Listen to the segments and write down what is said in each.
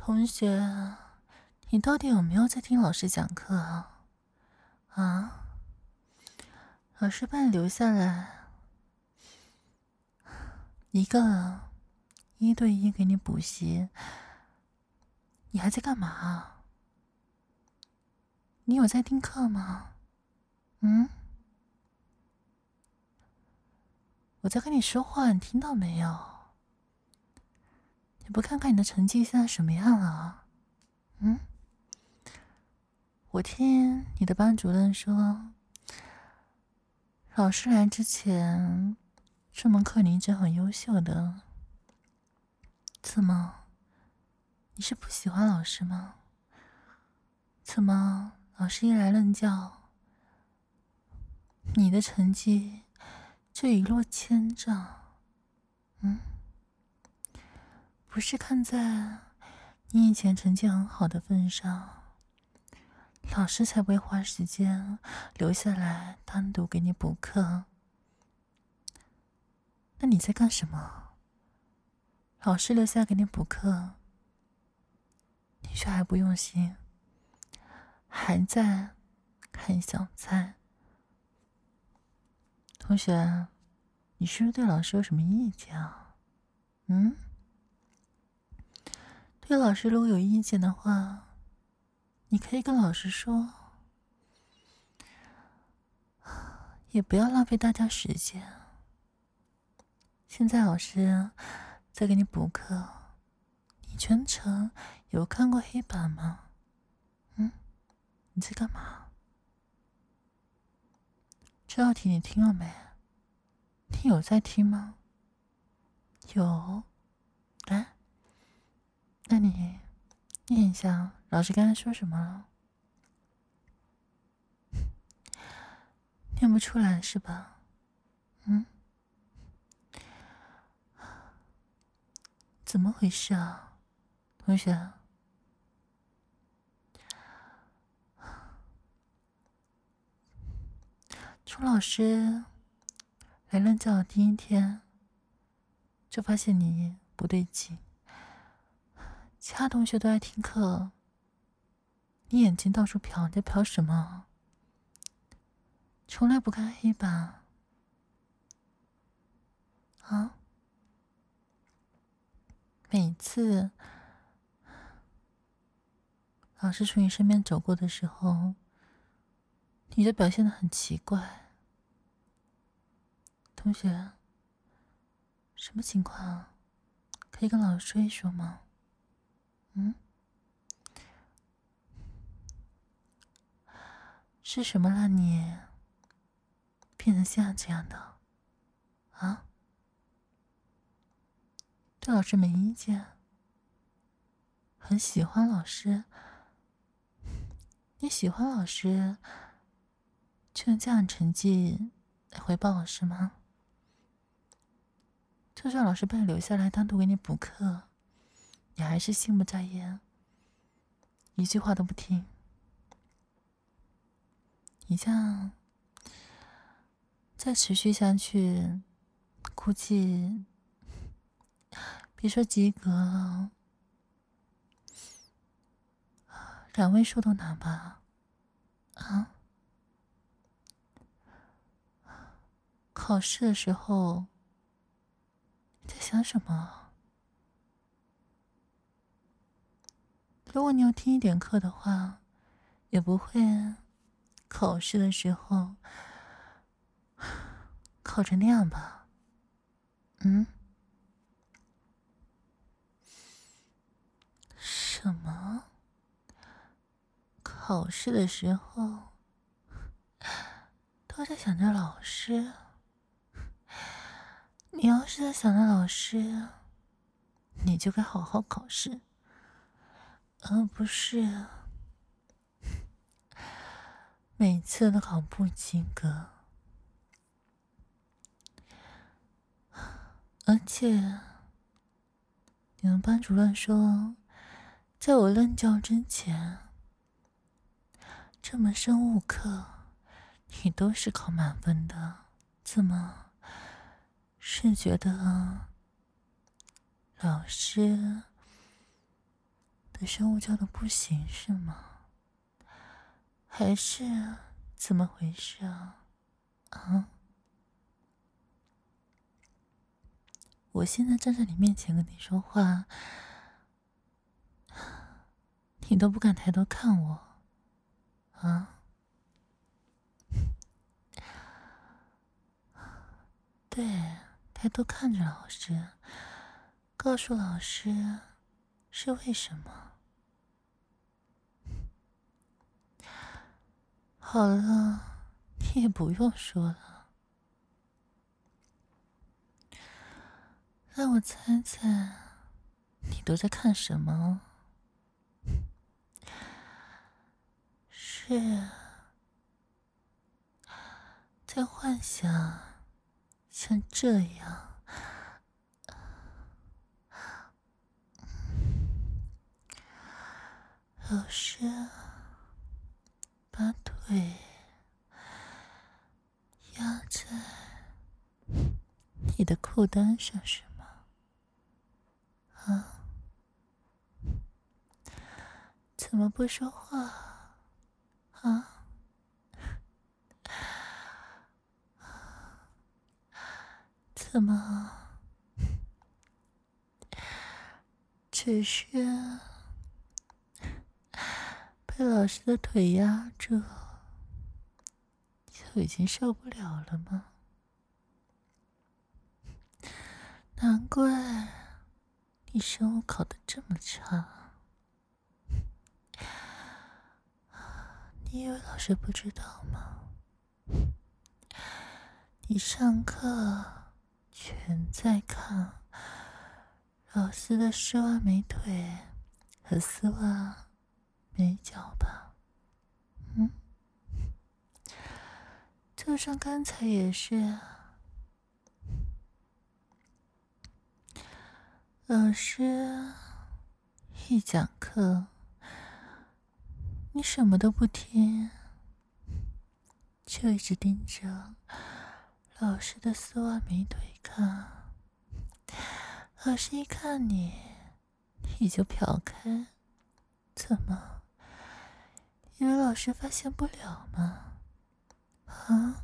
同学，你到底有没有在听老师讲课啊？啊？老师把你留下来，一个1对1给你补习，你还在干嘛啊？你有在听课吗？我在跟你说话，你听到没有？你不看看你的成绩现在什么样了？我听你的班主任说，老师来之前，这门课你一直很优秀的。怎么？你是不喜欢老师吗？怎么老师一来任教，你的成绩就一落千丈？不是看在你以前成绩很好的份上，老师才不会花时间留下来单独给你补课。那你在干什么？老师留下来给你补课，你却还不用心，还在看小菜。同学，你是不是对老师有什么意见啊？对老师如果有意见的话，你可以跟老师说，也不要浪费大家时间。现在老师在给你补课，你全程有看过黑板吗？你在干嘛？这道题你听了没？你有在听吗？有。来，那你念一下老师刚才说什么了？念不出来是吧？怎么回事啊，同学？从老师来任教的第一天，就发现你不对劲。其他同学都在听课，你眼睛到处瞟，你在瞟什么？从来不看黑板啊！每次老师从你身边走过的时候，你就表现得很奇怪。同学，什么情况？可以跟老师说一说吗？是什么让你变成现在这样的？啊？对老师没意见，很喜欢老师。你喜欢老师，就用这样的成绩来回报老师吗？就算老师把你留下来单独给你补课，你还是心不在焉，一句话都不听。你这样再持续下去，估计别说及格了，2位数都难吧？啊？考试的时候你在想什么？如果你有听一点课的话，也不会考试的时候考成那样吧？什么？考试的时候都在想着老师？你要是在想着老师，你就该好好考试，而不是每次都考不及格。而且你们班主任说，在我任教之前，这门生物课你都是考满分的。怎么是觉得老师的生物教的不行是吗？还是怎么回事啊？啊？我现在站在你面前跟你说话，你都不敢抬头看我，啊？对，抬头看着老师，告诉老师是为什么。好了，你也不用说了。让我猜猜，你都在看什么？是在幻想像这样，老师把腿压在你的裤裆上是吗？啊？怎么不说话？啊？怎么只是被老师的腿压住就已经受不了了吗？难怪你生物考得这么差。你以为老师不知道吗？你上课全在看老师的丝袜美腿和丝袜美脚吧？嗯，就像刚才也是，老师一讲课，你什么都不听，就一直盯着老师的丝袜美腿看。老师一看你，你就瞟开，怎么？以为老师发现不了吗？啊？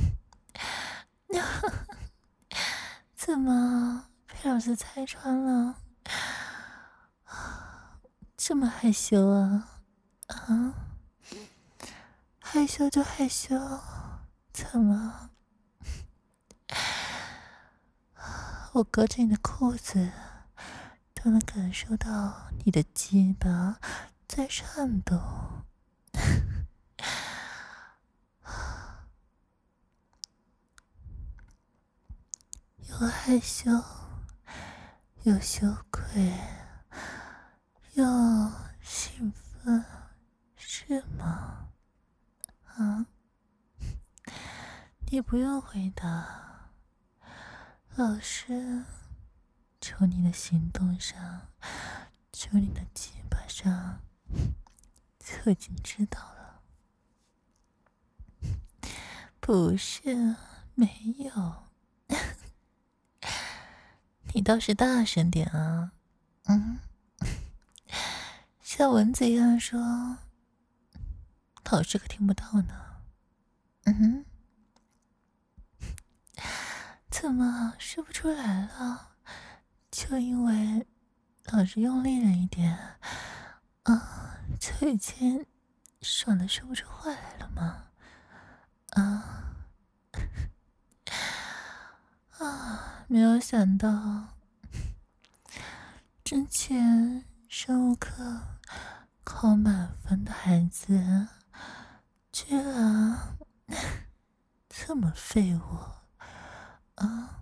怎么被老师拆穿了？这么害羞啊？啊？害羞就害羞，怎么？我隔着你的裤子都能感受到你的鸡巴在颤抖。又害羞，又羞愧，又兴奋，是吗？啊？你不用回答，老师从你的行动上，从你的鸡巴上，就已经知道了。不是，没有。你倒是大声点啊！像蚊子一样说，老师可听不到呢。怎么说不出来了？就因为老师用力了一点，就已经爽得说不出话来了吗？没有想到，之前生物课考满分的孩子，居然这么废物啊！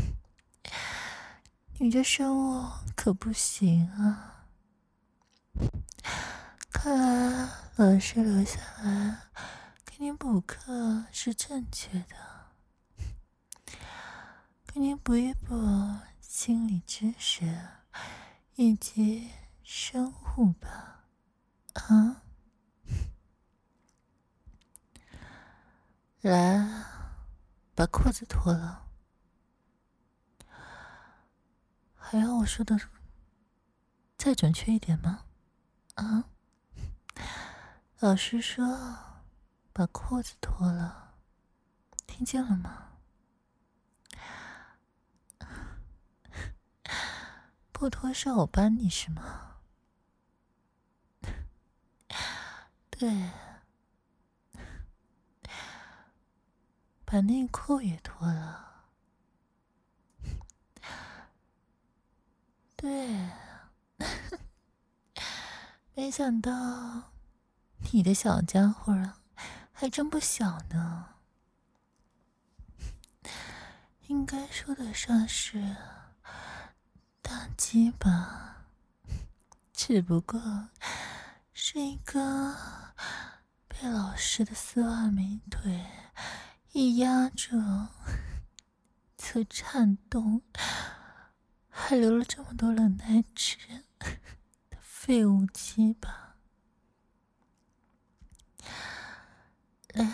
你这生物可不行啊！看来老师留下来给你补课是正确的，给你补一补心理知识以及生物吧。啊？来，把裤子脱了。还要我说的再准确一点吗？ 啊？老师说把裤子脱了，听见了吗？不脱是我帮你是吗？对，把内裤也脱了。对，没想到你的小家伙啊，还真不小呢。应该说得上是大鸡巴，只不过是一个被老师的丝袜美腿一压住就颤动，还流了这么多冷奶汁的废物鸡巴。来，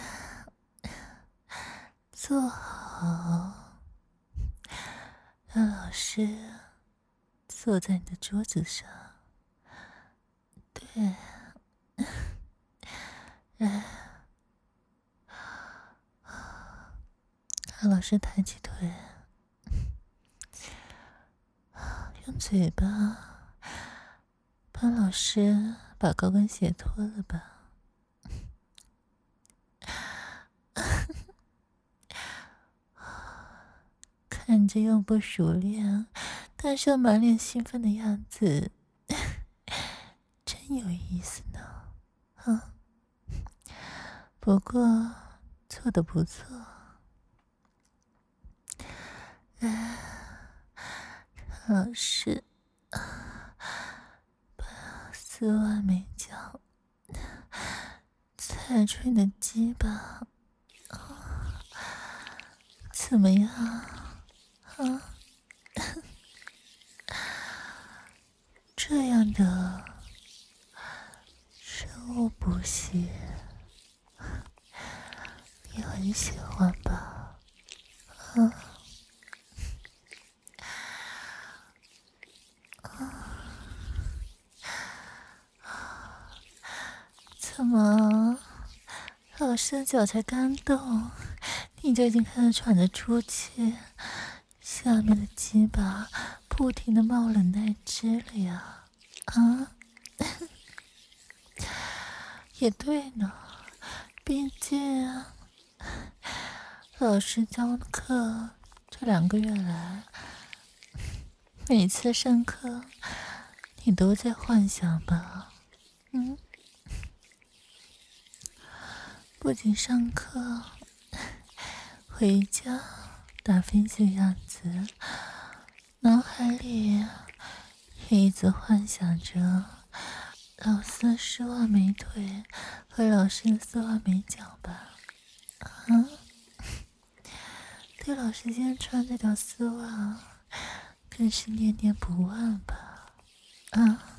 坐好，让老师坐在你的桌子上。对，来，让老师抬起腿，用嘴巴帮老师把高跟鞋脱了吧。看着又不熟练，但是又满脸兴奋的样子，真有意思呢。啊，不过做得不错。来，老师把丝袜美脚踩出你的鸡巴，怎么样？啊，这样的生物补习，你很喜欢吧？怎么，老师的脚才刚动，你就已经开始喘着粗气，下面的鸡巴不停的冒冷奶汁了呀？啊？也对呢，毕竟老师教课这2个月来，每次上课你都在幻想吧？嗯，不仅上课，回家打飞机的样子，脑海里也一直幻想着老师的丝袜美腿和老师的丝袜美脚吧？啊，对老师今天穿这条丝袜更是念念不忘吧？啊，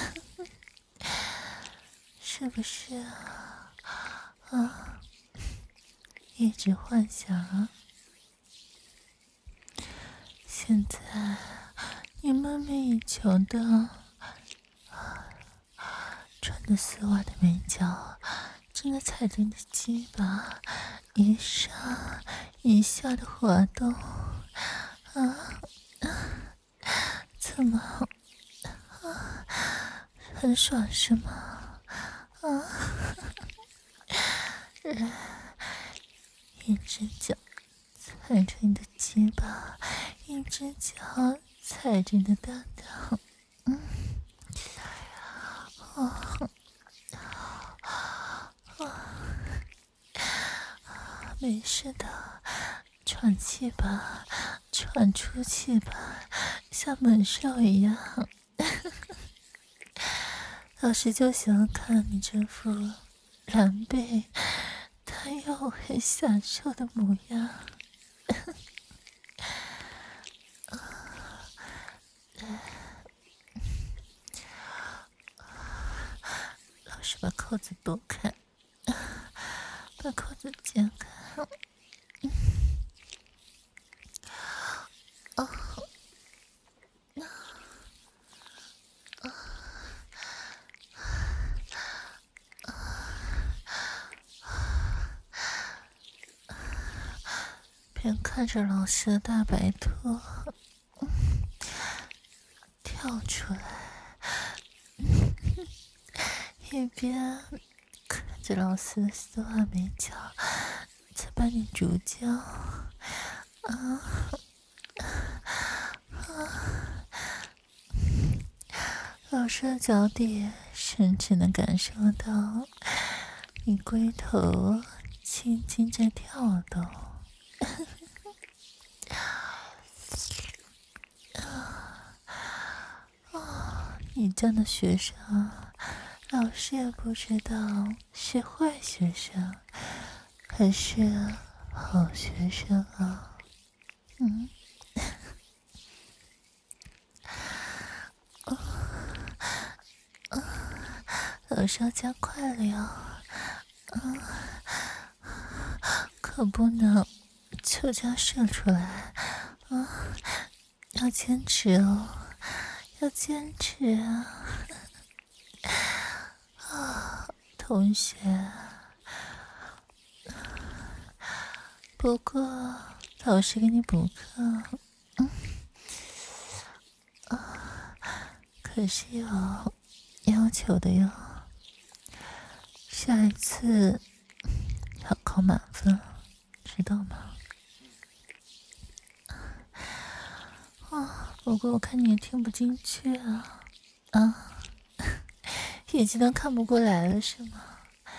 是不是啊？啊，一直幻想啊。现在你梦寐以求的穿着丝袜的美脚，正在踩着你的鸡巴一上一下的滑动啊！怎么很爽是吗？啊！一只脚踩着你的鸡巴，一只脚踩着你的蛋蛋，没事的，喘气吧，喘出气吧，像猛兽一样。老师就喜欢看你这副狼狈但又很享受的模样。老师把扣子拨开，把扣子解开。 边看着老师的大白兔跳出来，一边看着老师的丝袜美脚在帮你主教。老师的脚底甚至能感受到你龟头轻轻在跳动。你这样的学生，老师也不知道是坏学生还是好学生啊。老师要加快了哟，可不能就这样射出来，要坚持哦，要坚持啊，同学。不过老师给你补课，可是有要求的哟。下一次要考满分，知道吗？不过我看你也听不进去啊，眼睛都看不过来了是吗？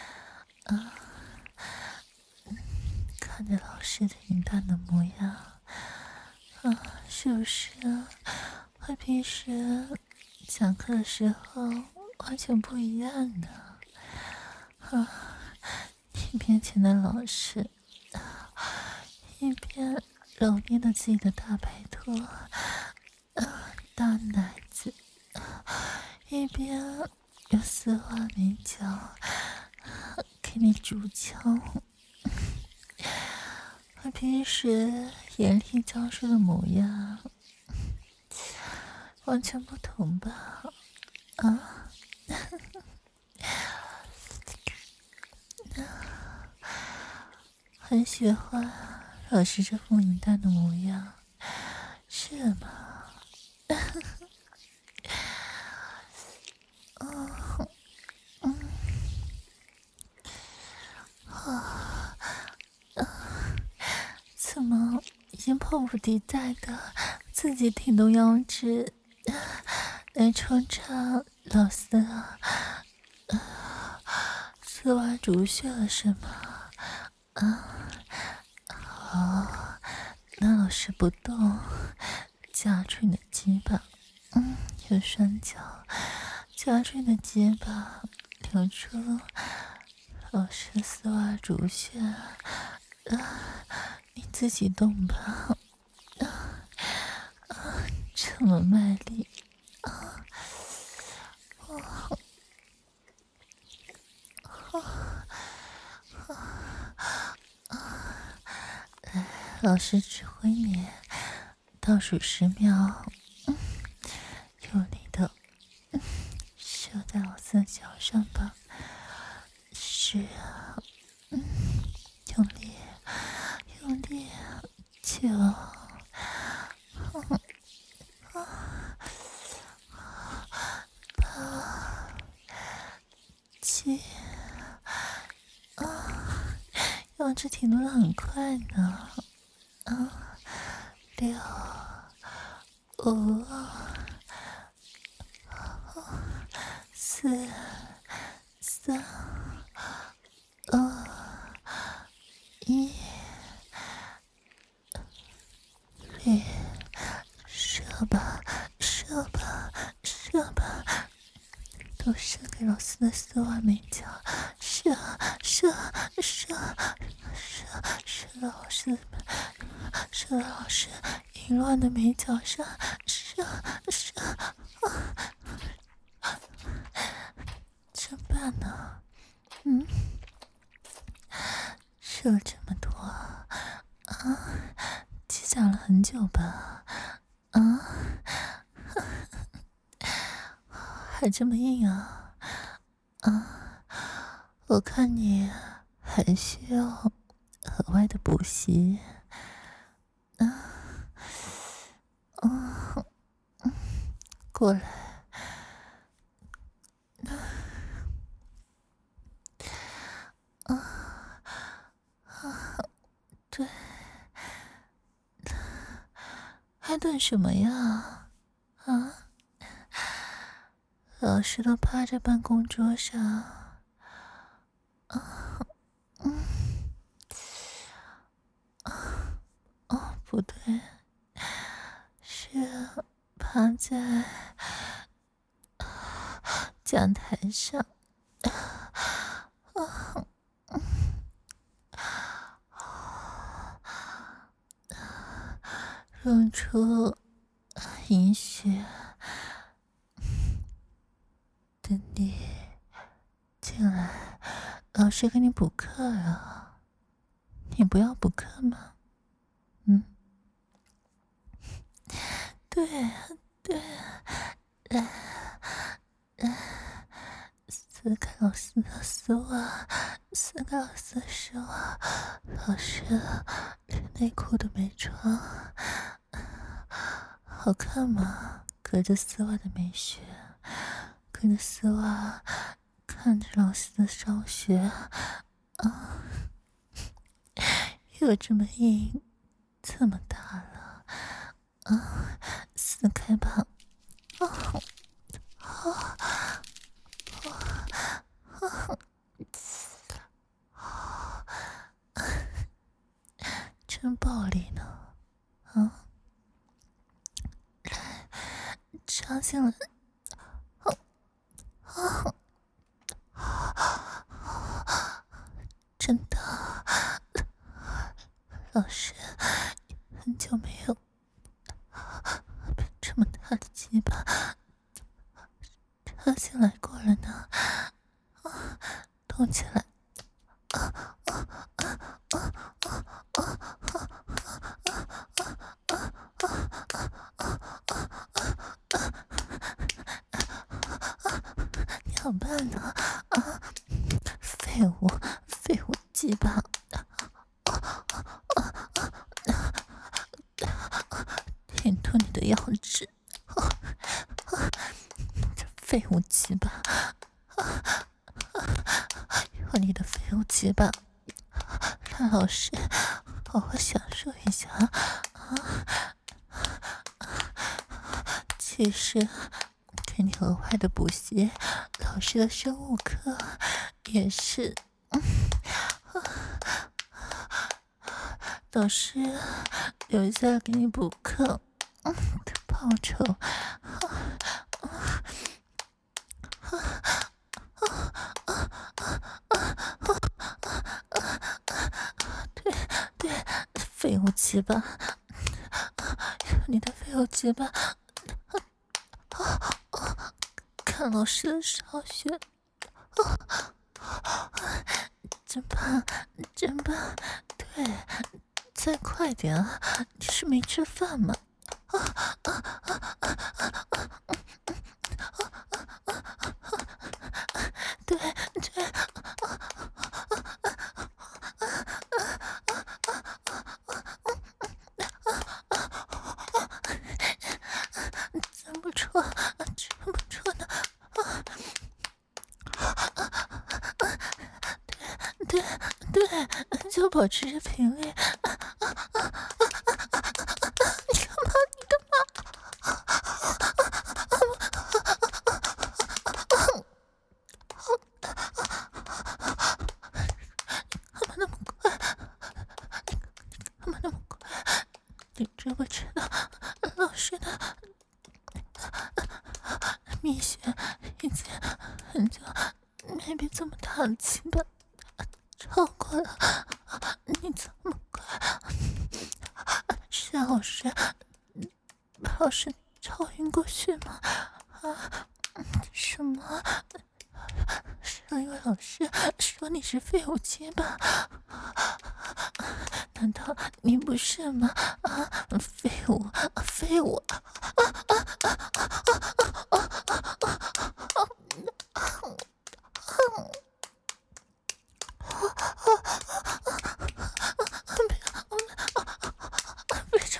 看着老师的淫荡的模样，是不是和平时讲课的时候完全不一样呢？你面前的老师一边揉捏着自己的大白兔、大奶子，一边用丝袜美脚给你主敲。和平时严厉教授的模样完全不同吧？很喜欢老师这副淫荡的模样，是吗？怎么已经迫不及待的自己挺动腰肢来冲撞老师的丝袜主穴了是吗？好，那老师不动，夹住你的肩膀，用双脚夹住你的肩膀，留出老师的丝袜主穴，你自己动吧，这么卖力，来，老师指挥你倒数10秒，用力的射在老师的脚上吧。是啊，用力，用力，9、8、7，腰肢挺动的很快呢。6、5、4、3、2、1，射吧，射吧，射吧，都射给老师的丝袜美脚，射到老师，射到老师淫乱的美脚上，射，怎么办呢？射了这么多积攒了很久吧？还这么硬啊？我看你还需要额外的补习。 过来。对，还等什么呀？啊，老师都趴在办公桌上。哦，不对，是趴在讲台上。露出饮血，等你进来，老师给你补课了。你不要补课吗？对，来，撕开老师的丝袜，撕开老师的丝袜，老师连内裤都没穿，好看吗？隔着丝袜的美学，隔着丝袜看着老师的少血，有这么硬，这么大了，撕开吧。真暴力呢，来，插进来，真的，老师很久没有被这么大的鸡巴插进来过了呢，动起来。你好笨呢，废物鸡巴，舔脱你的腰肢，这废物鸡巴，用你的废物鸡巴让老师好好享受一下其实给你额外的补习，老师的生物课也是老师留下给你补课的报酬。对，废物鸡巴，你的废物鸡巴，看老师的少血，真棒，真棒！对，再快点啊！你是没吃饭吗？对，真不错，真不错呢。对，就保持着频率。你知不知道老师的蜜雪已经很久没被这么大的鸡巴超过了？你这么快是让老师超晕过去吗？什么？是因为老师说你是废物鸡巴？难道你不是吗？废物！别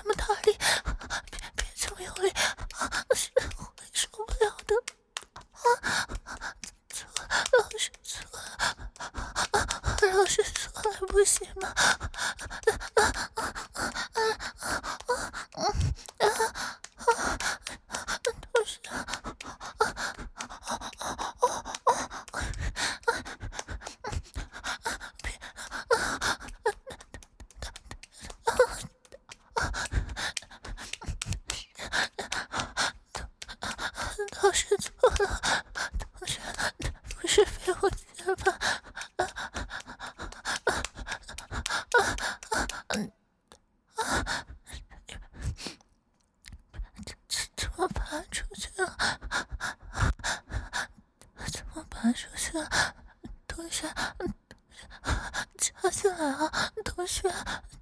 把手去，同学，插进来啊，同学。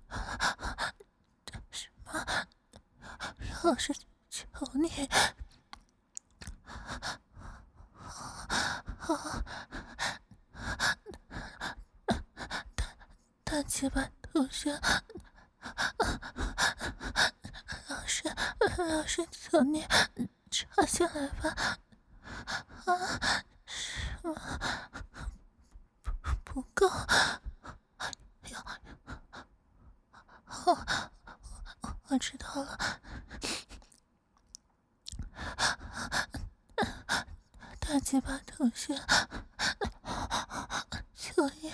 什么？老师求你。大鸡巴同学，老师求你插进来吧。什么不够？我知道了。大鸡巴同学，求你，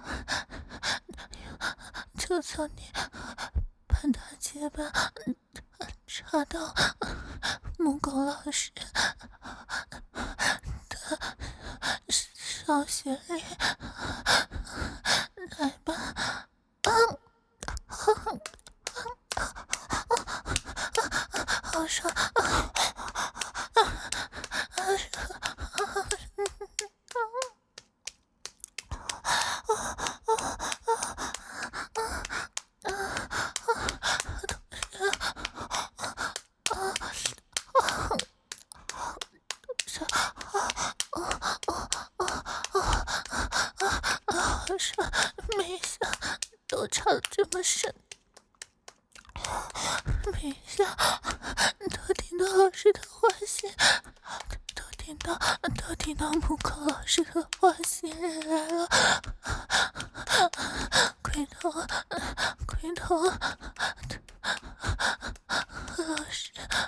求求你，把大鸡巴插到木狗老师的小穴里，来吧。好爽！好爽！没想都插得这么深，没想都听到老师的花心，都听到木口老师的花心人来了。亏头，老师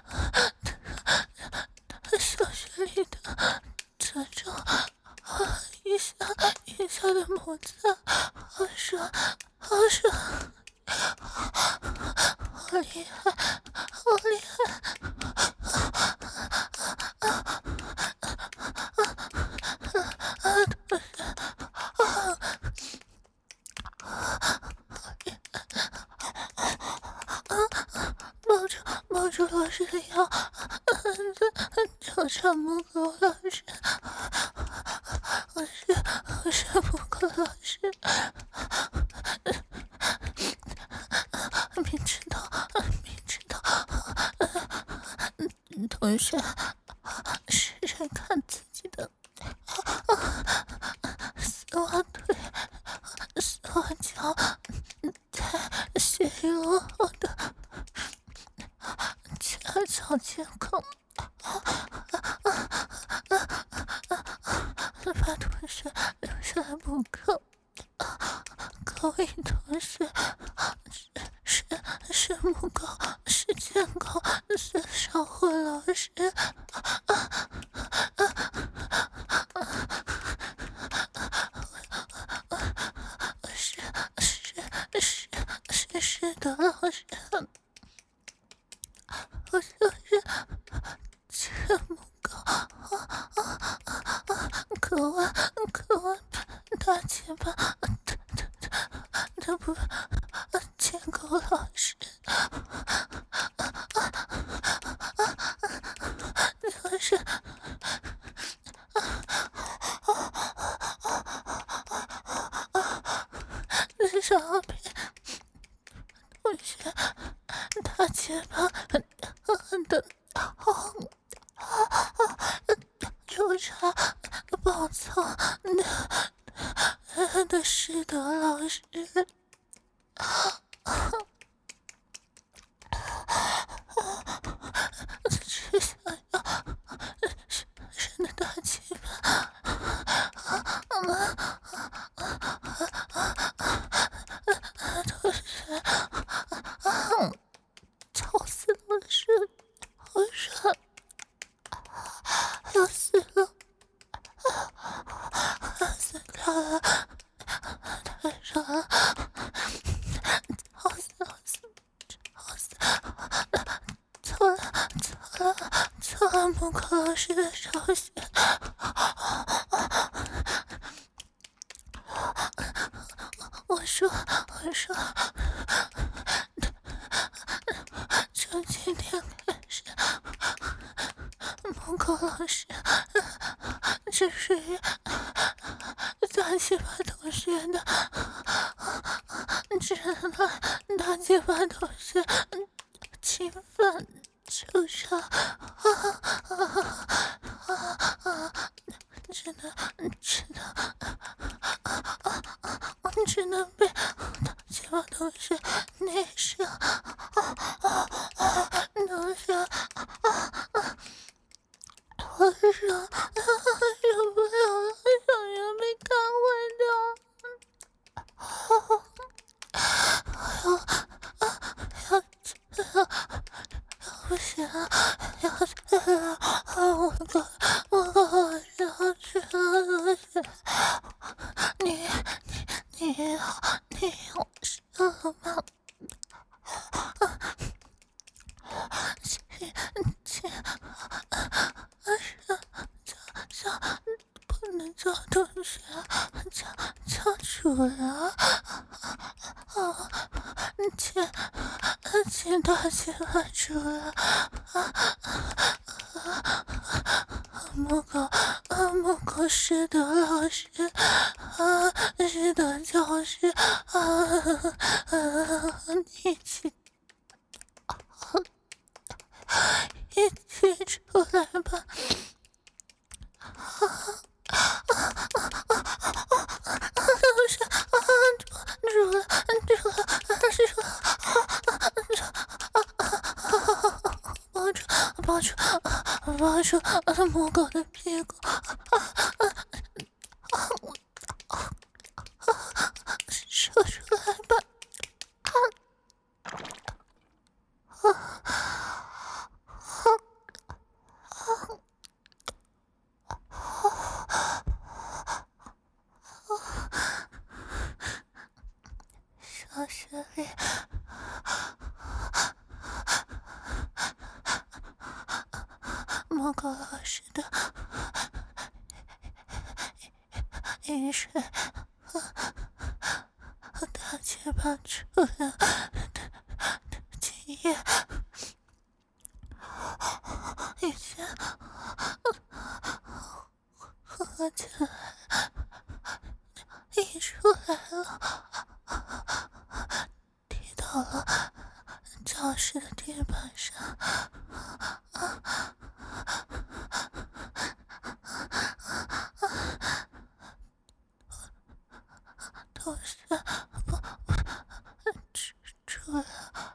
小学里的这种一下的摩擦，好爽，好厉害，好厉害！抱住老师的腰，就唱木狗老师，我是木狗老师，明知道，同学，试试看自己的丝袜腿、丝袜脚，在血液浓厚的恰巧监控，把同学留下来不够，各位同学，是木狗，是监控，是少慧老师。是的，老师，我就是这木狗，渴望大鸡巴的不监控老师，就是上边同学大鸡巴的纠缠暴躁的师德老师，只想要伸的大鸡巴，同学，吵死老师，好爽，要死了，死掉了，太爽了，好死，错了，木口老师的手血，我说，从今天开始，木口老师只是对于大鸡巴同学的直男大鸡巴同学侵犯受伤，只能被大鸡巴同学内射，同学，我说受不了了，小圆被看坏掉，不行，我要去了，你好什么？不能叫同学，叫主人。请大姐把主人。木狗是的老师，是的教师，一起出来吧。抱住母狗的屁股，说出来吧。小学里母狗老师的饮水和大鸡巴出来的经验，已经合起来溢出来了，滴到了教室的地板上。同学，出来。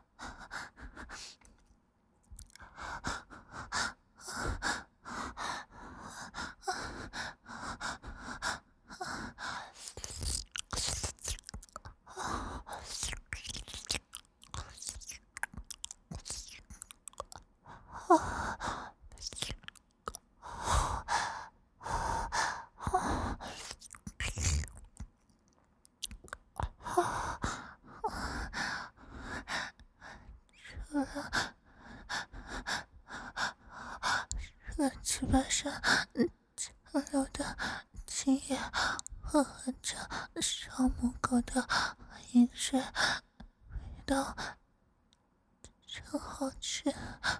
乱七八糟残留的精液混合着小母狗的饮水，味道真好吃。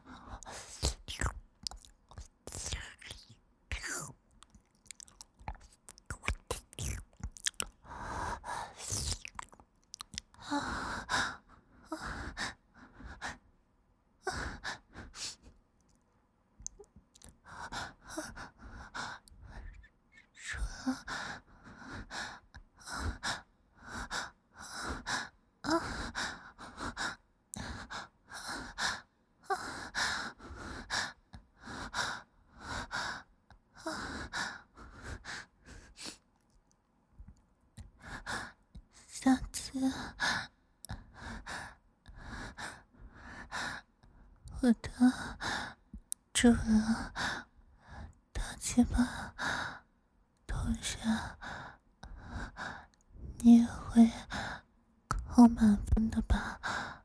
下次我的主人大鸡巴同学，你也会扣满分的吧？